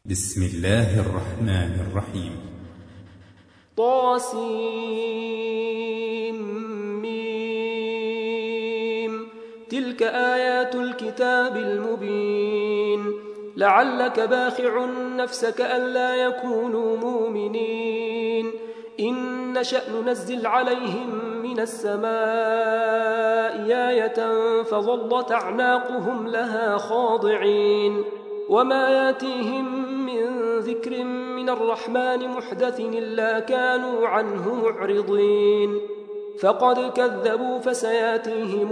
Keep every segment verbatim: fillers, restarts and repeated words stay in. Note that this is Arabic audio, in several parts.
بسم الله الرحمن الرحيم. طاسيم. تلك آيات الكتاب المبين. لعلك باخع نفسك ألا يكونوا مؤمنين إن نشأ ننزل عليهم من السماء آية فظلت أعناقهم لها خاضعين وما ياتيهم من ذكر من الرحمن محدث إلا كانوا عنه معرضين فقد كذبوا فسياتيهم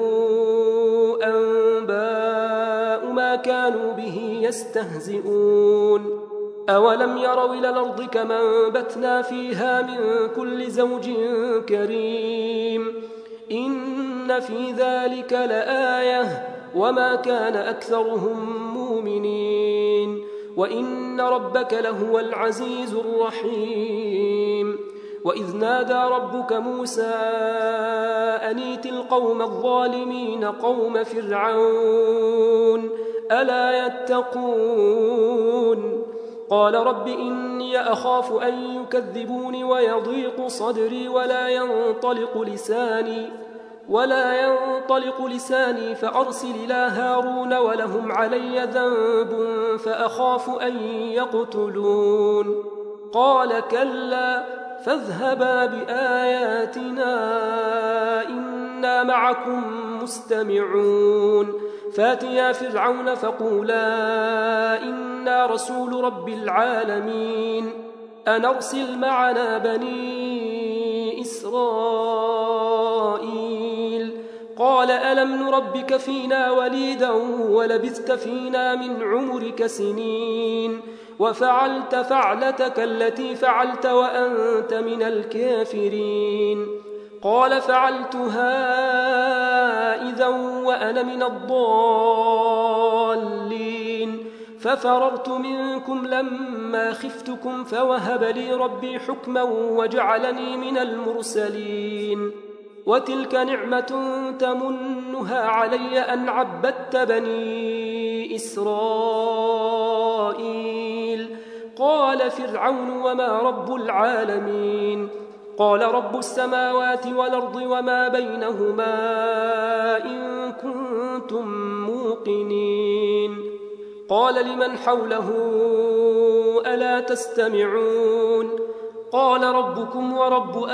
أنباء ما كانوا به يستهزئون أولم يروا إلى الأرض كما أنبتنا فيها من كل زوج كريم إن في ذلك لآية وما كان أكثرهم مؤمنين وإن ربك لهو العزيز الرحيم وإذ نادى ربك موسى أن ائت القوم الظالمين قوم فرعون ألا يتقون قال رب إني أخاف أن يكذبوني ويضيق صدري ولا ينطلق لساني ولا ينطلق لساني فأرسل إلى هارون ولهم علي ذنب فأخاف أن يقتلون قال كلا فاذهبا بآياتنا إنا معكم مستمعون فاتيا فرعون فقولا إنا رسول رب العالمين أن أرسل معنا بني إسرائيل قال ألم نربك فينا وليدا ولبثت فينا من عمرك سنين وفعلت فعلتك التي فعلت وأنت من الكافرين قال فعلتها إذا وأنا من الضالين ففررت منكم لما خفتكم فوهب لي ربي حكما وجعلني من المرسلين وتلك نعمة تمنها علي أن عبدت بني إسرائيل قال فرعون وما رب العالمين قال رب السماوات والأرض وما بينهما إن كنتم موقنين قال لمن حوله ألا تستمعون قال ربكم ورب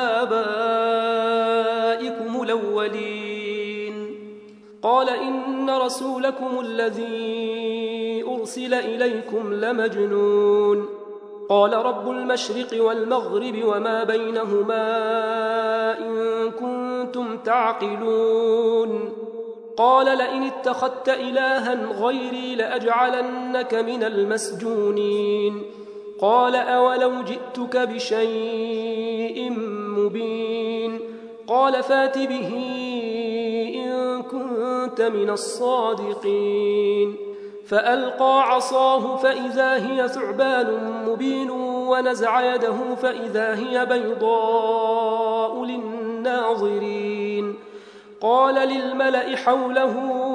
آبائكم الأولين قال إن رسولكم الذي أرسل إليكم لمجنون قال رب المشرق والمغرب وما بينهما إن كنتم تعقلون قال لئن اتخذت إلها غيري لأجعلنك من المسجونين قال أولو جئتك بشيء مبين قال فات به إن كنت من الصادقين فألقى عصاه فإذا هي ثعبان مبين ونزع يده فإذا هي بيضاء للناظرين قال للملأ حوله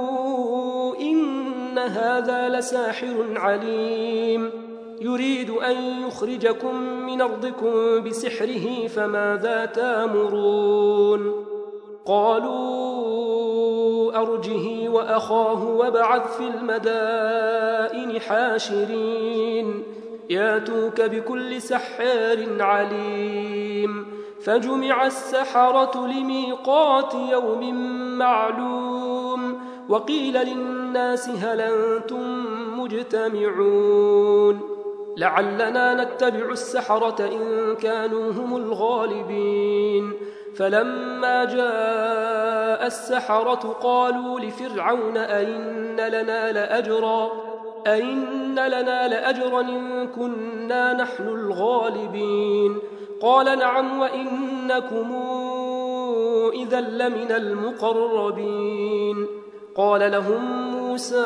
إن هذا لساحر عليم يريد أن يخرجكم من أرضكم بسحره فماذا تأمرون قالوا أرجه وأخاه وابعث في المدائن حاشرين ياتوك بكل سحار عليم فجمع السحرة لميقات يوم معلوم وقيل للناس هل أنتم مجتمعون لعلنا نتبع السحرة إن كانوا هم الغالبين فلما جاء السحرة قالوا لفرعون أئن لنا لأجرا أئن لنا لأجرا إن كنا نحن الغالبين قال نعم وإنكم إذا لمن المقربين قال لهم موسى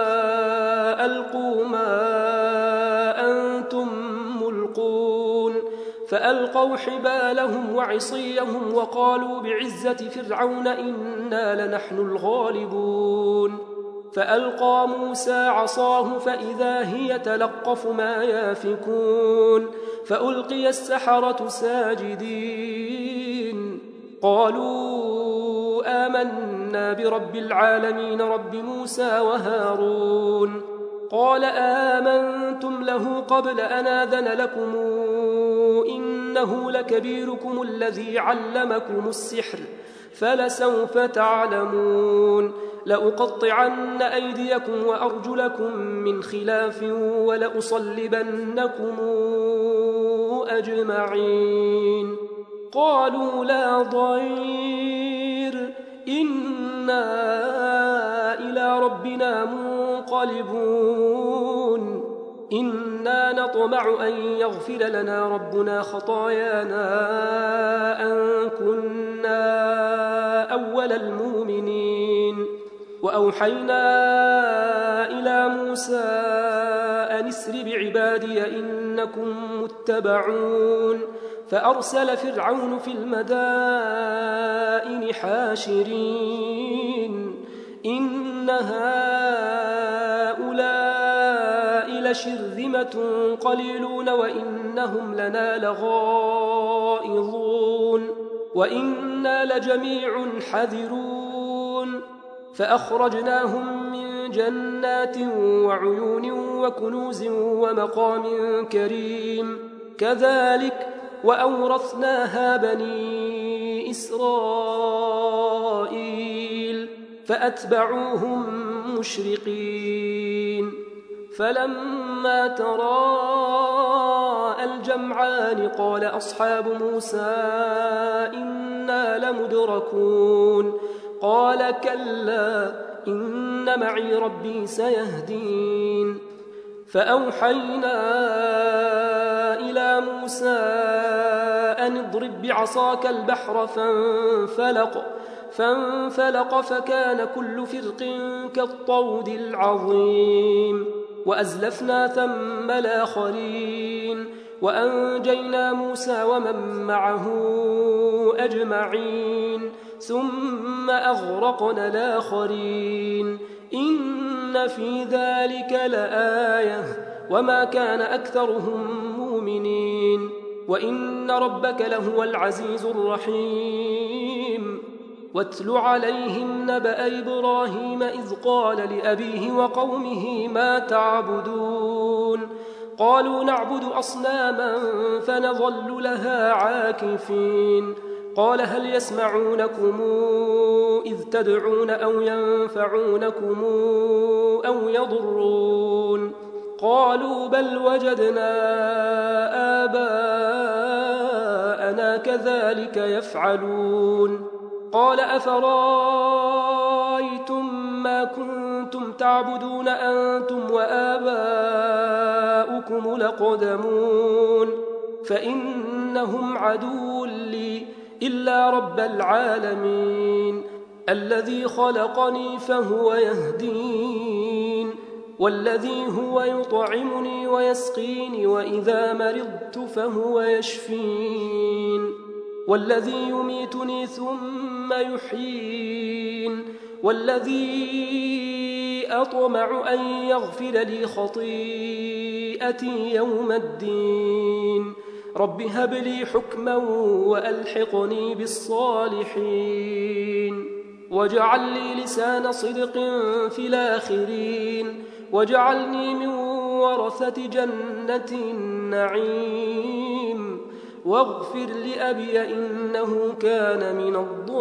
ألقوا ما أنتم ملقون فألقوا حبالهم وعصيهم وقالوا بعزة فرعون إنا لنحن الغالبون فألقى موسى عصاه فإذا هي تلقف ما يافكون فألقي السحرة ساجدين قالوا آمنا برب العالمين رب موسى وهارون قال آمنتم له قبل أن آذن لكم إنه لكبيركم الذي علمكم السحر فلسوف تعلمون لأقطعن أيديكم وأرجلكم من خلاف ولأصلبنكم أجمعين قالوا لا ضير إنا إلى ربنا منقلبون إنا نطمع أن يغفر لنا ربنا خطايانا أن كنا أول المؤمنين وأوحينا إلى موسى أن اسر بعبادي إنكم متبعون فأرسل فرعون في المدائن حاشرين إن هؤلاء لشرذمة قليلون وإنهم لنا لغائظون وإنا لجميع حذرون فأخرجناهم من جنات وعيون وكنوز ومقام كريم كذلك وأورثناها بني إسرائيل فأتبعوهم مشرقين فلما تراءى الجمعان قال أصحاب موسى إنا لمدركون قال كلا إن معي ربي سيهدين فأوحينا إلى موسى أن اضرب بعصاك البحر فانفلق فانفلق فكان كل فرق كالطود العظيم وأزلفنا ثم الآخرين وأنجينا موسى ومن معه أجمعين ثم أغرقنا الآخرين إن في ذلك لآية وما كان أكثرهم مؤمنين وإن ربك لهو العزيز الرحيم واتل عليهم نبأ إبراهيم إذ قال لأبيه وقومه ما تعبدون قالوا نعبد أصناما فنظل لها عاكفين قال هل يسمعونكم إذ تدعون أو ينفعونكم أو يضرون قالوا بل وجدنا آباءنا كذلك يفعلون قال أفرأيتم ما كنتم تعبدون أنتم وآباؤكم الأقدمون فإنهم عدو لي إلا رب العالمين الذي خلقني فهو يهدين والذي هو يطعمني ويسقيني وإذا مرضت فهو يشفين والذي يميتني ثم يحيين والذي أطمع أن يغفر لي خطيئتي يوم الدين رب هب لي حكما وألحقني بالصالحين واجعل لي لسان صدق في الآخرين واجعلني من ورثة جنة النعيم واغفر لأبي إنه كان من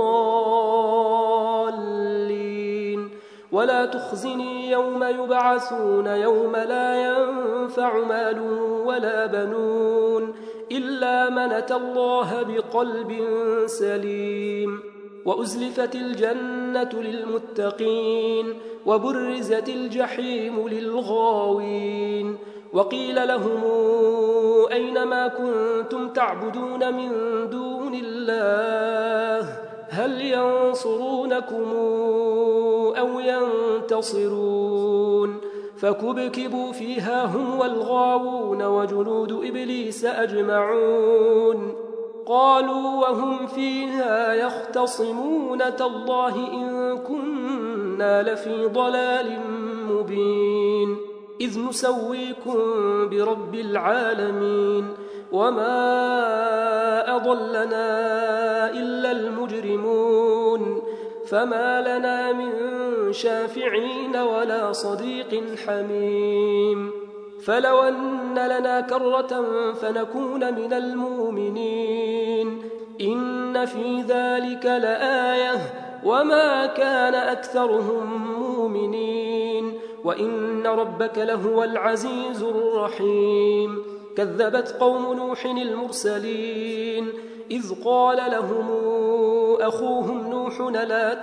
الضالين ولا تخزني يوم يبعثون يوم لا ينفع مال ولا بنون إلا من أتى الله بقلب سليم وأزلفت الجنة للمتقين وبرزت الجحيم للغاوين وقيل لهم أين ما كنتم تعبدون من دون الله هل ينصرونكم أو ينتصرون فكبكبوا فيها هم والغاوون وجنود إبليس أجمعون قالوا وهم فيها يختصمون تالله إن كنا إنا لفي ضلال مبين إذ نسويكم برب العالمين وما أضلنا إلا المجرمون فما لنا من شافعين ولا صديق حميم فلو أن لنا كرة فنكون من المؤمنين إن في ذلك لآية وما كان أكثرهم مؤمنين وإن ربك لهو العزيز الرحيم كذبت قوم نوح المرسلين إذ قال لهم أخوهم نوح لا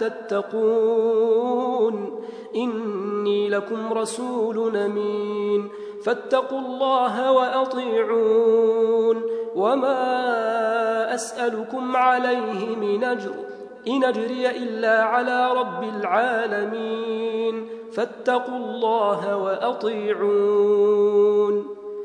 تتقون إني لكم رسول أمين فاتقوا الله وأطيعون وما أسألكم عليه من أجر إن أجري إلا على رب العالمين فاتقوا الله وأطيعون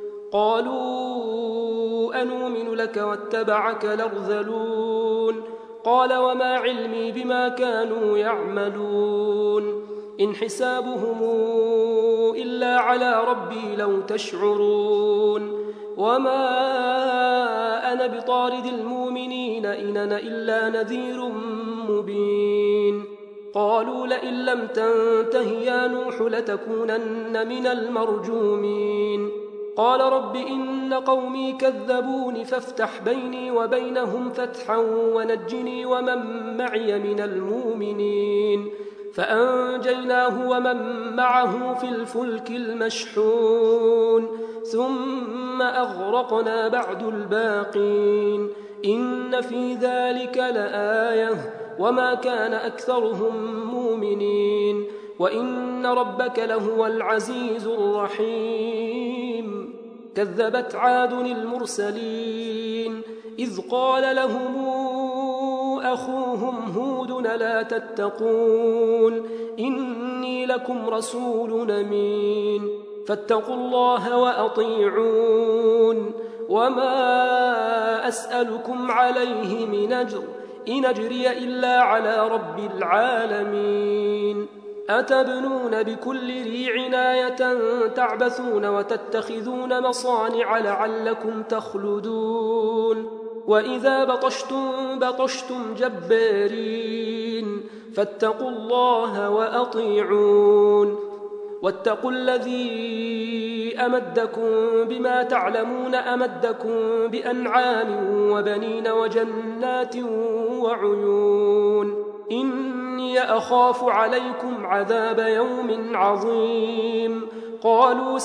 قالوا أنؤمن لك واتبعك الأرذلون قال وما علمي بما كانوا يعملون إن حسابهم إلا على ربي لو تشعرون وما أنا بطارد المؤمنين إن أنا إلا نذير مبين قالوا لئن لم تنته يا نوح لتكونن من المرجومين قال رب إن قومي كذبوني فافتح بيني وبينهم فتحا ونجني ومن معي من المؤمنين فأنجيناه ومن معه في الفلك المشحون ثم أغرقنا بعد الباقين إن في ذلك لآية وما كان أكثرهم مؤمنين وإن ربك لهو العزيز الرحيم كذبت عاد المرسلين إذ قال لهم أخوهم هود لا تتقون إني لكم رسول أمين فاتقوا الله وأطيعون وما أسألكم عليه من أجر إن أجري إلا على رب العالمين أتبنون بكل ريع آية تعبثون وتتخذون مصانع لعلكم تخلدون وإذا بطشتم بطشتم جبارين فاتقوا الله وأطيعون واتقوا الذي أمدكم بما تعلمون أمدكم بأنعام وبنين وجنات وعيون إني أخاف عليكم عذاب يوم عظيم قالوا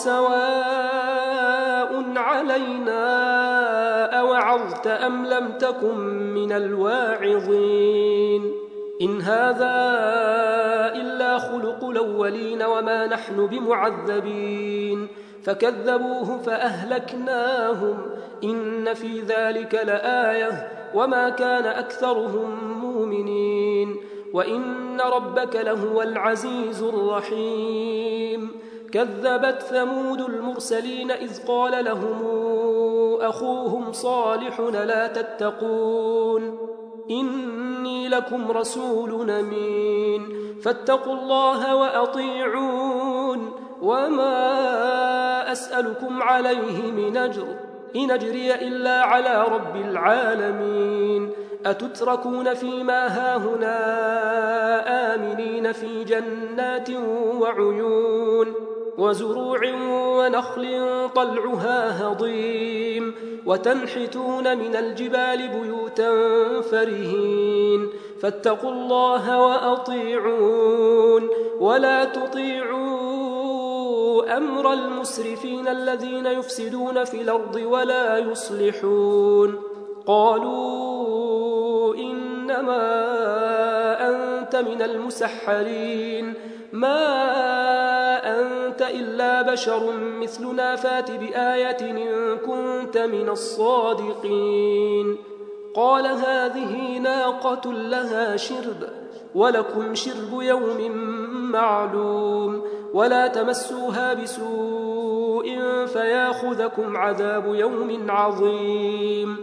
سواء علينا أوعظت أم لم تكن من الواعظين إن هذا إلا خلق الأولين وما نحن بمعذبين فكذبوه فأهلكناهم إن في ذلك لآية وما كان أكثرهم مؤمنين وإن ربك لهو العزيز الرحيم كذبت ثمود المرسلين إذ قال لهم أخوهم صالح لا تتقون إني لكم رسول أمين فاتقوا الله وأطيعون وما أسألكم عليه من أجر إن أجري إلا على رب العالمين أتتركون فيما هاهنا آمنين في جنات وعيون وزروع ونخل طلعها هضيم وتنحتون من الجبال بيوتا فرهين فاتقوا الله وأطيعون ولا تطيعوا أمر المسرفين الذين يفسدون في الأرض ولا يصلحون قالوا إنما أنت من المسحرين ما أنت إلا بشر مثلنا فات بآية إن كنت من الصادقين قال هذه ناقة لها شرب ولكم شرب يوم معلوم ولا تمسوها بسوء فياخذكم عذاب يوم عظيم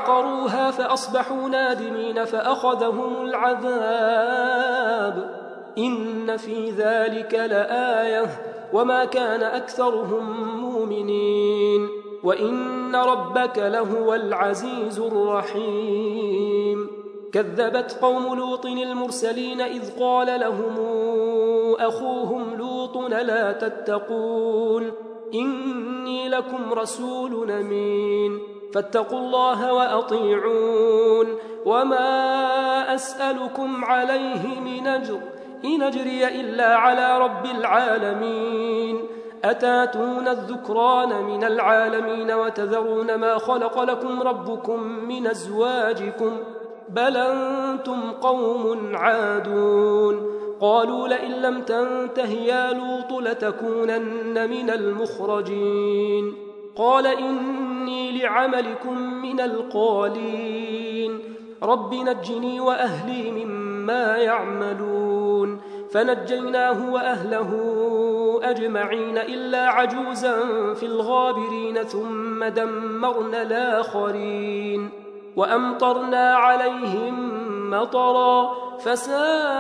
فعقروها فأصبحوا نادمين فأخذهم العذاب إن في ذلك لآية وما كان أكثرهم مؤمنين وإن ربك لهو العزيز الرحيم. كذبت قوم لوط المرسلين إذ قال لهم أخوهم لوط لا تتقون إني لكم رسول أمين فاتقوا الله وأطيعون وما أسألكم عليه من أجر إن أجري إلا على رب العالمين أتاتون الذكران من العالمين وتذرون ما خلق لكم ربكم من أزواجكم بل أنتم قوم عادون. قالوا لئن لم تنته يا لوط لتكونن من المخرجين قال إني لعملكم من القالين رب نجني وأهلي مما يعملون فنجيناه وأهله أجمعين إلا عجوزا في الغابرين ثم دمرنا الآخرين وأمطرنا عليهم مطرا فساء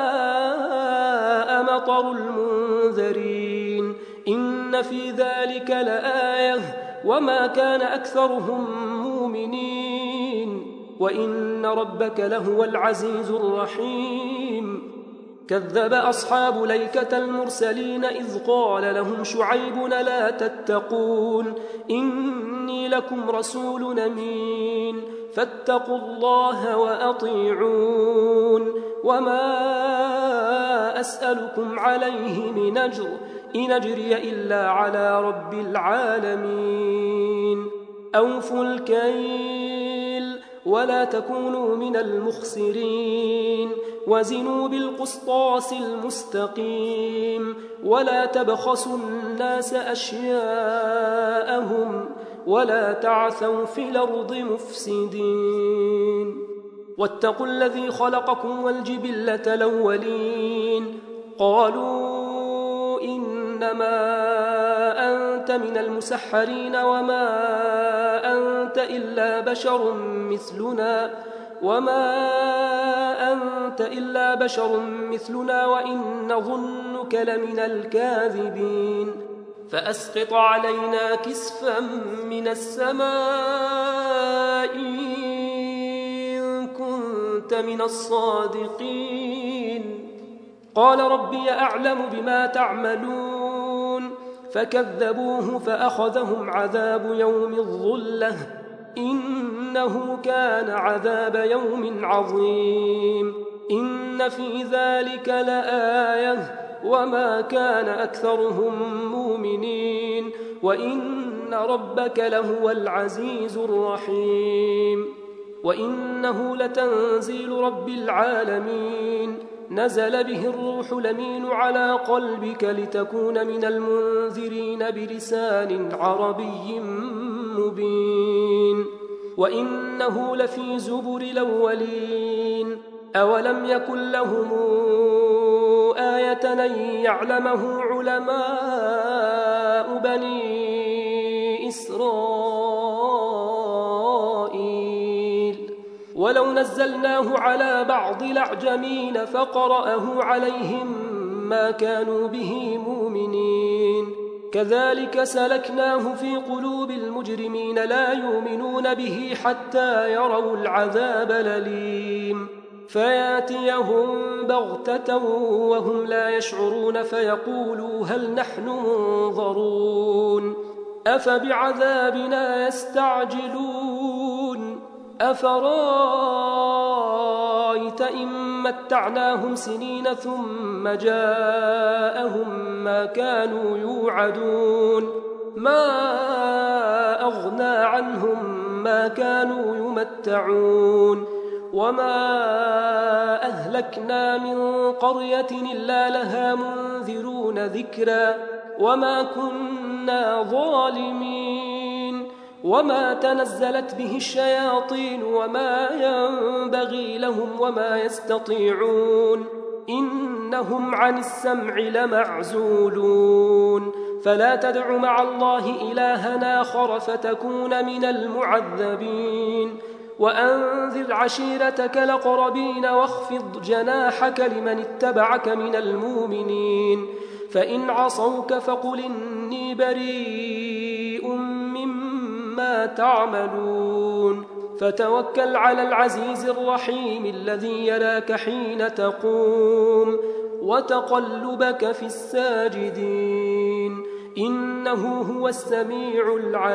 مطر المنذرين إن في ذلك لآية وما كان أكثرهم مؤمنين وإن ربك لهو العزيز الرحيم. كذب أصحاب ليكة المرسلين إذ قال لهم شعيب لا تتقون إني لكم رسول أمين فاتقوا الله وأطيعون وما أسألكم عليه من أجر إن أجري إلا على رب العالمين. أوفوا الكيل ولا تكونوا من المخسرين وزنوا بالقسطاس المستقيم ولا تبخسوا الناس أشياءهم ولا تعثوا في الأرض مفسدين واتقوا الذي خلقكم والجبلة الأولين قالوا إنما أنت من المسحرين وما أنت إلا بشر مثلنا وما أنت إلا بشر مثلنا وإن نظنك لمن الكاذبين فأسقط علينا كسفا من السماء إن كنت من الصادقين قال ربي أعلم بما تعملون فكذبوه فأخذهم عذاب يوم الظلة إنه كان عذاب يوم عظيم. إن في ذلك لآية وما كان أكثرهم مؤمنين وإن ربك لهو العزيز الرحيم. وإنه لتنزيل رب العالمين نزل به الروح الأمين على قلبك لتكون من المنذرين بلسان عربي مبين وإنه لفي زبر الأولين أولم يكن لهم آية أن يعلمه علماء بني إسرائيل ولو نزلناه على بعض الأعجمين فقرأه عليهم ما كانوا به مؤمنين كذلك سلكناه في قلوب المجرمين لا يؤمنون به حتى يروا العذاب الأليم فياتيهم بغتة وهم لا يشعرون فيقولوا هل نحن منظرون أفبعذابنا يستعجلون أفرايت إن متعناهم سنين ثم جاءهم ما كانوا يوعدون ما أغنى عنهم ما كانوا يمتعون وما أهلكنا من قرية إلا لها منذرون ذكرا وما كنا ظالمين وما تنزلت به الشياطين وما ينبغي لهم وما يستطيعون إنهم عن السمع لمعزولون فلا تدع مع الله إلها آخر فتكون من المعذبين وأنذر عشيرتك الأقربين واخفض جناحك لمن اتبعك من المؤمنين فإن عصوك فقل إني بريء مما تعملون فتوكل على العزيز الرحيم الذي يراك حين تقوم وتقلبك في الساجدين إنه هو السميع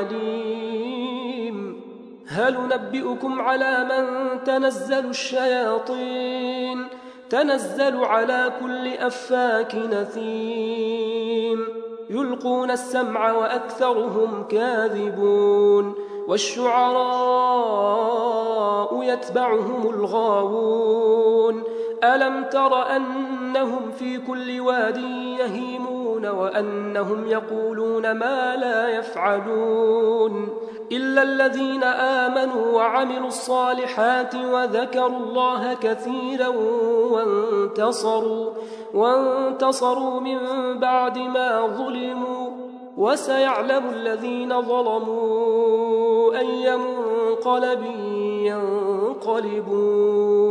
العليم هل ننبئكم على من تنزل الشياطين تنزل على كل أفاك نثيم يلقون السمع وأكثرهم كاذبون والشعراء يتبعهم الغاوون ألم تر أنهم في كل واد يهيمون وأنهم يقولون ما لا يفعلون إلا الذين آمنوا وعملوا الصالحات وذكروا الله كثيرا وانتصروا, وانتصروا من بعد ما ظلموا وسيعلم الذين ظلموا أي منقلب ينقلبون